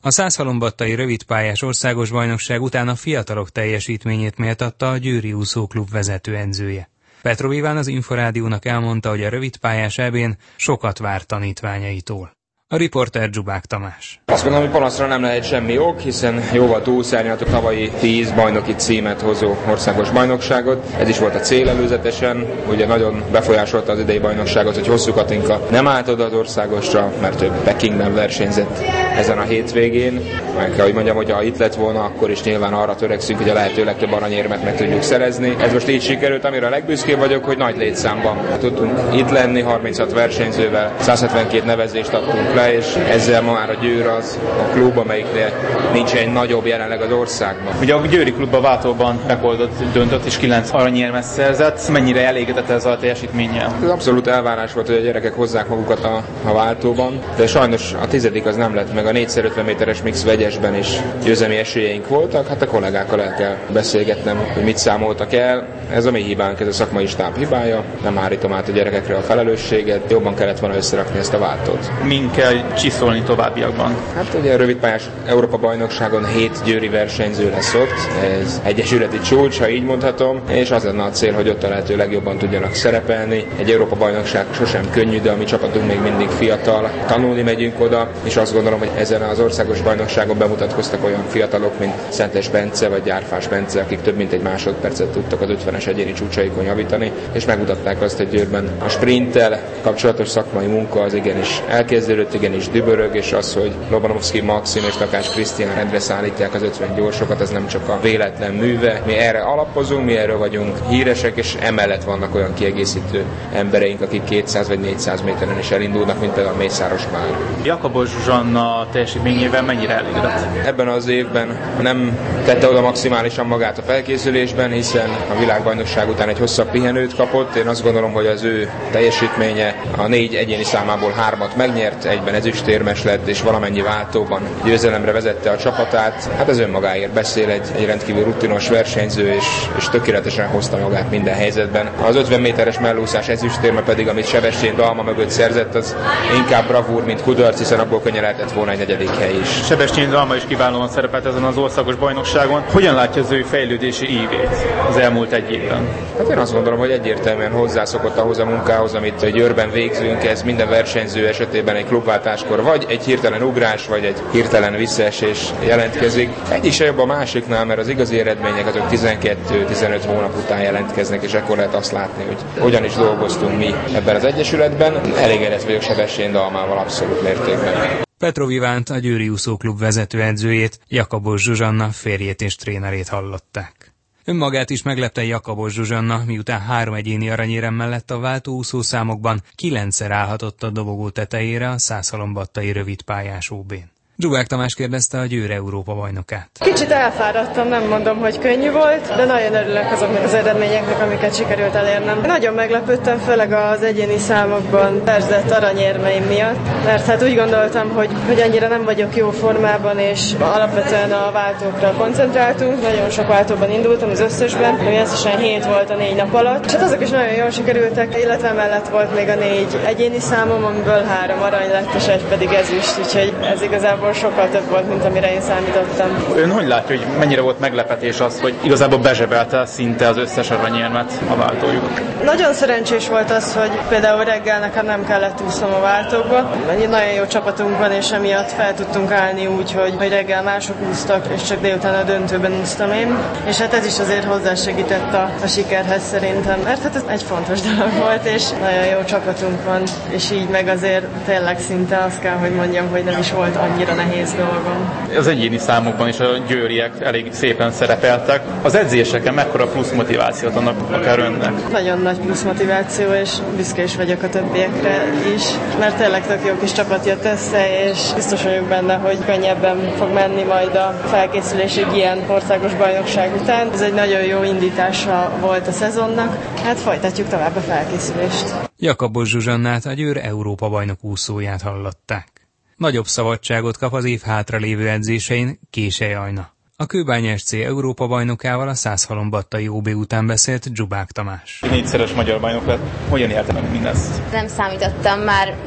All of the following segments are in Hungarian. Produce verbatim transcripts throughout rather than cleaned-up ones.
A százhalombattai rövidpályás országos bajnokság után a fiatalok teljesítményét méltatta a Győri úszóklub vezető edzője. Petrov Iván az Inforádiónak elmondta, hogy a rövidpályás é bén sokat vár tanítványaitól. A riporter Zsubák Tamás. Azt gondolom, hogy panaszra nem lehet semmi ok, hiszen jóval túlszárnyalt a tavalyi tíz bajnoki címet hozó országos bajnokságot. Ez is volt a cél előzetesen. Ugye nagyon befolyásolta az idei bajnokságot, hogy Hosszú Katinka nem állt oda az országosra, mert ő Pekingben versenyzett ezen a hétvégén. Meg kell, hogy mondjam, hogy ha itt lett volna, akkor is nyilván arra törekszünk, hogy a lehető legtöbb aranyérmet meg tudjuk szerezni. Ez most így sikerült, amire a legbüszkébb vagyok, hogy nagy létszámban tudtunk itt lenni, harminchat versenyzővel, százhetvenkét nevezést adtunk le, és ezzel ma már a Győr az a klub, amelyiknél nincs egy nagyobb jelenleg az országban. Ugye a Győri klubban váltóban rekordot döntött és kilenc aranyérmet szerzett. Mennyire elégedett ezzel a teljesítménnyel? Ez abszolút elvárás volt, hogy a gyerekek hozzák magukat a, a váltóban, de sajnos a tizedik az nem lett meg. A négyszer-ötven méteres mix vegyesben is győzelmi esélyeink voltak, hát a kollégákkal el kell beszélgetnem, hogy mit számoltak el. Ez a mi hibánk, ez a szakmai stáb hibája. Nem hárítom át a gyerekekre a felelősséget, jobban kellett volna összerakni ezt a váltót. Min kell csiszolni továbbiakban? Hát ugye a rövidpályás Európa bajnokságon hét győri versenyző lesz ott, ez egyesületi csúcs, ha így mondhatom, és az lenne a cél, hogy ott a lehető legjobban tudjanak szerepelni. Egy Európa bajnokság sosem könnyű, de a mi csapatunk még mindig fiatal. Tanulni megyünk oda, és azt gondolom, hogy ezen az országos bajnokságon bemutatkoztak olyan fiatalok, mint Szentes Bence vagy Gyárfás Bence, akik több mint egy másodpercet tudtak az ötvenes egyéni csúcsaikon javítani, és megmutatták azt, hogy Győrben a sprinttel kapcsolatos szakmai munka az igenis elkezdődött, igenis dübörög, és az, hogy Lobanovszky Maxim és Takács Krisztián rendre szállítják az ötven gyorsokat, ez nem csak a véletlen műve. Mi erre alapozunk, mi erről vagyunk híresek, és emellett vannak olyan kiegészítő embereink, akik kétszáz vagy négyszáz méteren is elindulnak, mint például Mészáros Pál. Jakabos Zsuzsanna teljesítményével mennyire elégedett? Ebben az évben nem tette oda maximálisan magát a felkészülésben, hiszen a világbajnokság után egy hosszabb pihenőt kapott. Én azt gondolom, hogy az ő teljesítménye a négy egyéni számából hármat megnyert, egyben ezüstérmes lett, és valamennyi váltóban győzelemre vezette a csapatát. Hát ez önmagáért beszél, egy, egy rendkívül rutinos versenyző, és, és tökéletesen hozta magát minden helyzetben. Az ötven méteres mellúszás ezüstérme pedig, amit Sebestyén Dalma mögött szerzett, az inkább bravúr, mint kudarc, hiszen abból könnyen lehetett volna egy negyedik hely is. Sebestyén Dalma is kiválóan szerepelt ezen az országos bajnokságon. Hogyan látja az ő fejlődési ívét az elmúlt egy évben? Hát én azt gondolom, hogy egyértelműen hozzászokott ahhoz a munkához, amit a Győrben végzünk. Ez minden versenyző esetében egy klubváltáskor vagy egy hirtelen ugrás, vagy egy hirtelen visszaesés jelentkezik. Egyik se jobb a másiknál, mert az igazi eredmények azok tizenkét-tizenöt hónap után jelentkeznek, és ekkor lehet azt látni, hogy hogyan is dolgoztunk mi ebben az egyesületben. Elégedett vagyok Sebestyén Dalmával abszolút mértékben. Petrov Ivánt, a Győri úszóklub vezetőedzőjét, Jakabos Zsuzsanna férjét és trénerét hallották. Önmagát is meglepte Jakabos Zsuzsanna, miután három egyéni aranyérem mellett a váltóúszó számokban kilencszer állhatott a dobogó tetejére a százhalombattai rövidpályás ó bén. Zsubák Tamás kérdezte a Győr Európa bajnokát. Kicsit elfáradtam, nem mondom, hogy könnyű volt, de nagyon örülök azoknak az eredményeknek, amiket sikerült elérnem. Nagyon meglepődtem, főleg az egyéni számokban szerzett aranyérmeim miatt, mert hát úgy gondoltam, hogy, hogy annyira nem vagyok jó formában, és alapvetően a váltókra koncentráltunk. Nagyon sok váltóban indultam, az összesben, ami összesen hét volt a négy nap alatt, és hát azok is nagyon jól sikerültek, illetve mellett volt még a négy egyéni számom, amiből három arany lett, és egy pedig ezüst, úgyhogy ez igazából sokkal több volt, mint amire én számítottam. Ön hogy látja, hogy mennyire volt meglepetés az, hogy igazából bezsebelte szinte az összes aranyérmet a váltójuk? Nagyon szerencsés volt az, hogy például reggel nekem nem kellett úsznom a váltókba. Egy nagyon jó csapatunk van, és emiatt fel tudtunk állni úgy, hogy, hogy reggel mások úsztak, és csak délután a döntőben úsztam én. És hát ez is azért hozzásegített a, a sikerhez szerintem, mert hát ez egy fontos dolog volt, és nagyon jó csapatunk van, és így meg azért tényleg szinte azt kell, hogy mondjam, hogy nem is volt annyira nehéz dolgom. Az egyéni számokban is a győriek elég szépen szerepeltek. Az edzéseken mekkora plusz motivációt adnak akár önnek? Nagyon nagy plusz motiváció, és büszke is vagyok a többiekre is, mert tényleg tök jó kis csapat jött össze, és biztos vagyok benne, hogy könnyebben fog menni majd a felkészülés egy ilyen országos bajnokság után. Ez egy nagyon jó indítása volt a szezonnak, hát folytatjuk tovább a felkészülést. Jakabos Zsuzsannát, a Győr Európa bajnok úszóját hallották. Nagyobb szabadságot kap az év hátralévő edzésein Késely Ajna. A Kőbánya es cé Európa bajnokával a százhalombattai ó bé után beszélt Zsubák Tamás. Négyszeres magyar bajnok lett. Hogyan érte meg mindezt? Nem számítottam, már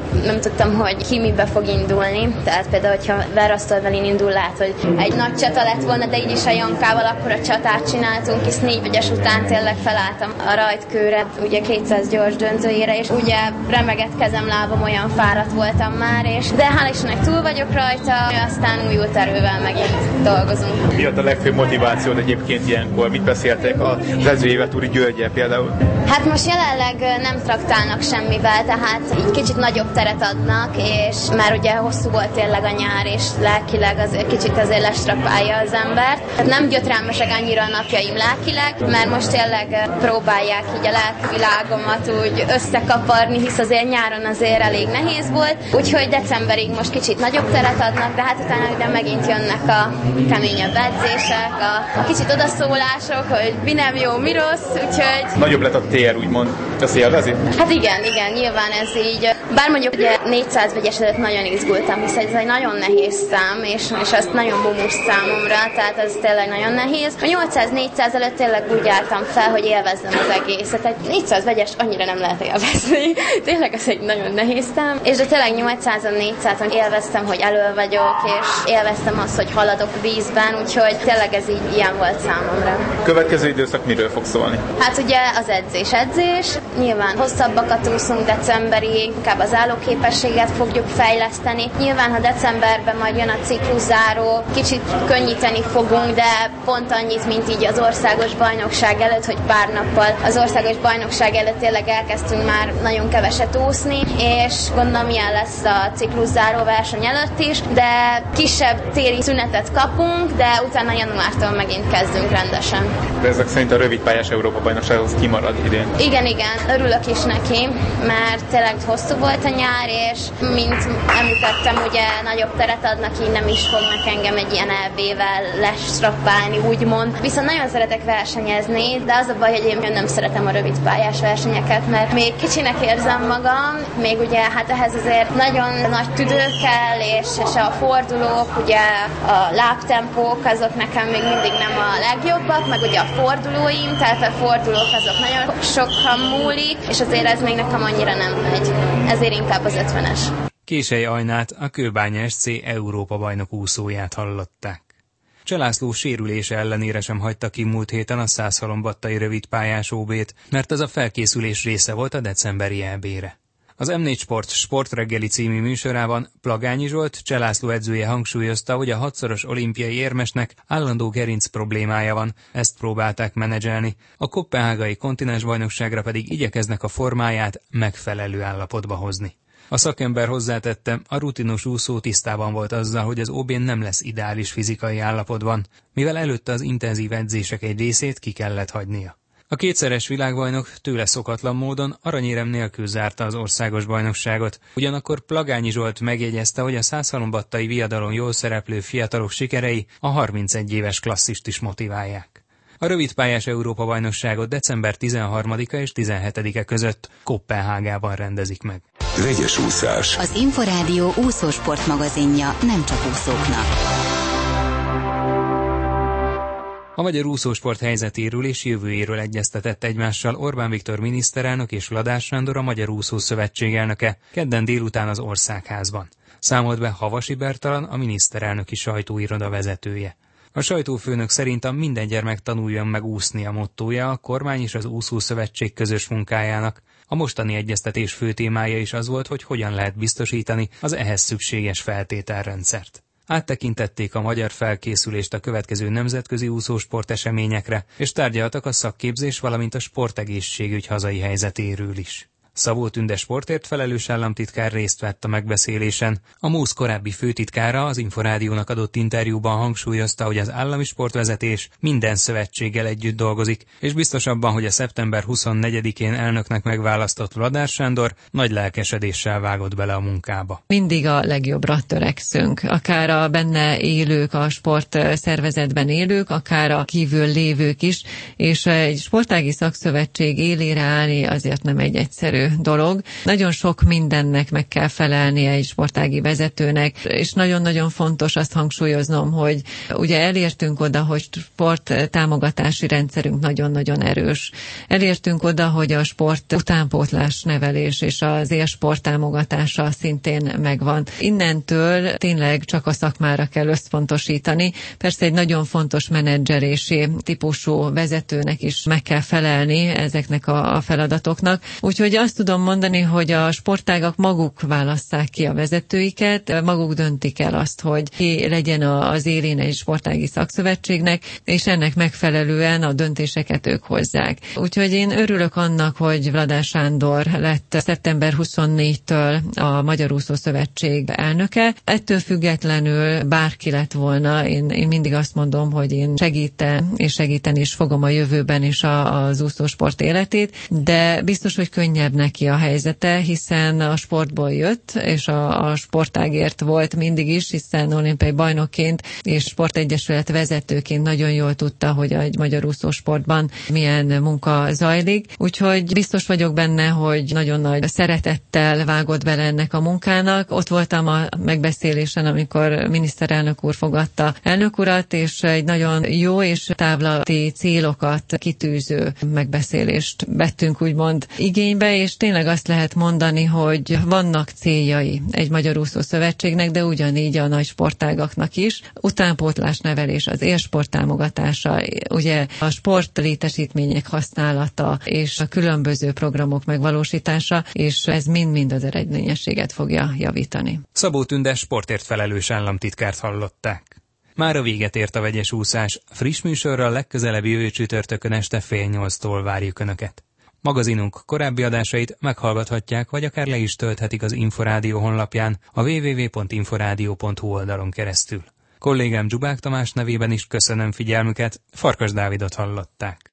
nem tudtam, hogy ki mibe fog indulni. Tehát például, hogyha Verasztolvelin indul, lát, hogy egy nagy csata lett volna, de így is a Jankával akkor a csatát csináltunk, és négy vegyes után tényleg felálltam a rajtkőre, ugye kétszáz gyors döntőjére, és ugye remegett kezem, lábam, olyan fáradt voltam már, és de hál' Istennek túl vagyok rajta, aztán újult erővel megint dolgozunk. Mi a legfőbb motivációd egyébként ilyenkor? Mit beszéltek az edzőjével, Turi Györgyel például? Hát most jelenleg nem traktálnak semmivel, tehát így kicsit nagyobb teret adnak, és már ugye hosszú volt tényleg a nyár, és lelkileg azért kicsit azért lestrapálja az embert. Tehát nem gyötrelmesek annyira a napjaim lelkileg, mert most tényleg próbálják így a lelkivilágomat úgy összekaparni, hisz azért nyáron azért elég nehéz volt, úgyhogy decemberig most kicsit nagyobb teret adnak, de hát utána ugye megint jönnek a keményebb edzések, a kicsit odaszólások, hogy mi nem jó, mi rossz, úgyhogy... Nagyobb lett a tér, úgymond. Ezt élvezi? Hát igen, igen, nyilván ez így. Bár mondjuk ugye négyszáz vegyes előtt nagyon izgultam, hisz ez egy nagyon nehéz szám, és, és azt nagyon bumos számomra, tehát ez tényleg nagyon nehéz. A nyolcszáz-négyszáz előtt tényleg úgy álltam fel, hogy élvezzem az egészet. Egy négyszáz vegyes annyira nem lehet élvezni. Tényleg ez egy nagyon nehéz szám. És de tényleg nyolcszázon, négyszázon élveztem, hogy elő vagyok, és élveztem azt, hogy haladok a vízben, úgyhogy tényleg ez így ilyen volt számomra. Következő időszak miről fog szólni? Hát ugye az edzés, edzés. Nyilván hosszabbakat úszunk decemberig, inkább az állóképességet fogjuk fejleszteni. Nyilván, ha decemberben majd jön a cikluszáró, kicsit könnyíteni fogunk, de pont annyit, mint így az országos bajnokság előtt, hogy pár nappal az országos bajnokság előtt tényleg elkezdtünk már nagyon keveset úszni, és gondolom ilyen lesz a cikluszáró verseny előtt is, de kisebb téli szünetet kapunk, de utána januártól megint kezdünk rendesen. De ezek szerint a rövidpályás Európa-bajnoksághoz kimarad idén? Igen, igen, örülök is neki, mert tényleg hosszú volt a nyár, és mint említettem, ugye nagyobb teret adnak, így nem is fognak engem egy ilyen é bé-vel lestrappálni, úgymond. Viszont nagyon szeretek versenyezni, de az a baj, hogy én nem szeretem a rövidpályás versenyeket, mert még kicsinek érzem magam, még ugye hát ehhez azért nagyon nagy tüdő kell, és, és a fordulók, ugye a lábtempók, azok nekem még mindig nem a legjobbak, meg ugye a fordulóim, tehát a fordulók azok nagyon sokan múlik, és azért ez még nekem annyira nem megy. Ezért inkább az ötvenes. Késely Ajnát, a Kőbánya es cé Európa-bajnok úszóját hallották. Cselászló sérülése ellenére sem hagyta ki múlt héten a százhalombattai rövidpályás ó bét, mert ez a felkészülés része volt a decemberi é bé-re. Az em négy Sport Sportreggeli című műsorában Plagányi Zsolt, Cselászló edzője hangsúlyozta, hogy a hatszoros olimpiai érmesnek állandó gerinc problémája van, ezt próbálták menedzselni, a koppenhágai kontinensbajnokságra pedig igyekeznek a formáját megfelelő állapotba hozni. A szakember hozzátette, a rutinos úszó tisztában volt azzal, hogy az ó bén nem lesz ideális fizikai állapotban, mivel előtte az intenzív edzések egy részét ki kellett hagynia. A kétszeres világbajnok tőle szokatlan módon aranyérem nélkül zárta az országos bajnokságot, ugyanakkor Plagányi Zsolt megjegyezte, hogy a százhalombattai viadalon jól szereplő fiatalok sikerei a harmincegy éves klasszist is motiválják. A rövidpályás Európa-bajnokságot december tizenharmadika és tizenhetedike között Koppenhágában rendezik meg. Vegyes úszás. Az Inforádió úszósport magazinja nem csak úszóknak. A magyar úszósport helyzetéről és jövőjéről egyeztetett egymással Orbán Viktor miniszterelnök és Ladár Sándor, a Magyar Úszó Szövetség elnöke kedden délután az Országházban. Számolt be Havasi Bertalan, a miniszterelnöki sajtóiroda vezetője. A sajtófőnök szerint a minden gyermek tanuljon meg úszni a mottója a kormány és az úszószövetség közös munkájának. A mostani egyeztetés fő témája is az volt, hogy hogyan lehet biztosítani az ehhez szükséges feltételrendszert. Áttekintették a magyar felkészülést a következő nemzetközi úszósport eseményekre, és tárgyaltak a szakképzés, valamint a sportegészségügy hazai helyzetéről is. Szabó Tünde sportért felelős államtitkár részt vett a megbeszélésen. A MUSZ korábbi főtitkára az Inforádiónak adott interjúban hangsúlyozta, hogy az állami sportvezetés minden szövetséggel együtt dolgozik, és biztos abban, hogy a szeptember huszonnegyedikén elnöknek megválasztott Ladár Sándor nagy lelkesedéssel vágott bele a munkába. Mindig a legjobbra törekszünk, akár a benne élők, a sportszervezetben élők, akár a kívül lévők is, és egy sportági szakszövetség élére állni azért nem egy egyszerű egyszerű dolog. Nagyon sok mindennek meg kell felelnie egy sportági vezetőnek, és nagyon-nagyon fontos azt hangsúlyoznom, hogy ugye elértünk oda, hogy sport támogatási rendszerünk nagyon-nagyon erős. Elértünk oda, hogy a sport utánpótlás nevelés és az élsport támogatása szintén megvan. Innentől tényleg csak a szakmára kell összpontosítani. Persze egy nagyon fontos menedzserési típusú vezetőnek is meg kell felelni ezeknek a feladatoknak. Úgyhogy azt tudom mondani, hogy a sportágak maguk válasszák ki a vezetőiket, maguk döntik el azt, hogy ki legyen az élén egy sportági szakszövetségnek, és ennek megfelelően a döntéseket ők hozzák. Úgyhogy én örülök annak, hogy Vladár Sándor lett szeptember huszonnégyedikétől a Magyar Úszó Szövetség elnöke. Ettől függetlenül bárki lett volna, én, én mindig azt mondom, hogy én segítem, és segíteni is fogom a jövőben is a, az úszósport életét, de biztos, hogy könnyebb neki a helyzete, hiszen a sportból jött, és a, a sportágért volt mindig is, hiszen olimpiai bajnokként és sportegyesület vezetőként nagyon jól tudta, hogy a magyar úszósportban milyen munka zajlik. Úgyhogy biztos vagyok benne, hogy nagyon nagy szeretettel vágott bele ennek a munkának. Ott voltam a megbeszélésen, amikor miniszterelnök úr fogadta elnök urat, és egy nagyon jó és távlati célokat kitűző megbeszélést vettünk úgymond igénybe, és tényleg azt lehet mondani, hogy vannak céljai egy Magyar Úszó Szövetségnek, de ugyanígy a nagy sportágaknak is. Utánpótlás nevelés, az élsport támogatása, ugye a sportlétesítmények használata és a különböző programok megvalósítása, és ez mind-mind az eredményességet fogja javítani. Szabó Tünde sportért felelős államtitkárt hallották. Mára véget ért a vegyes úszás. Friss műsorral legközelebbi jövő csütörtökön este fél nyolctól várjuk Önöket. Magazinunk korábbi adásait meghallgathatják, vagy akár le is tölthetik az Inforádió honlapján a double-u double-u double-u pont inforádió pont hu oldalon keresztül. Kollégám Zsubák Tamás nevében is köszönöm figyelmüket, Farkas Dávidot hallották.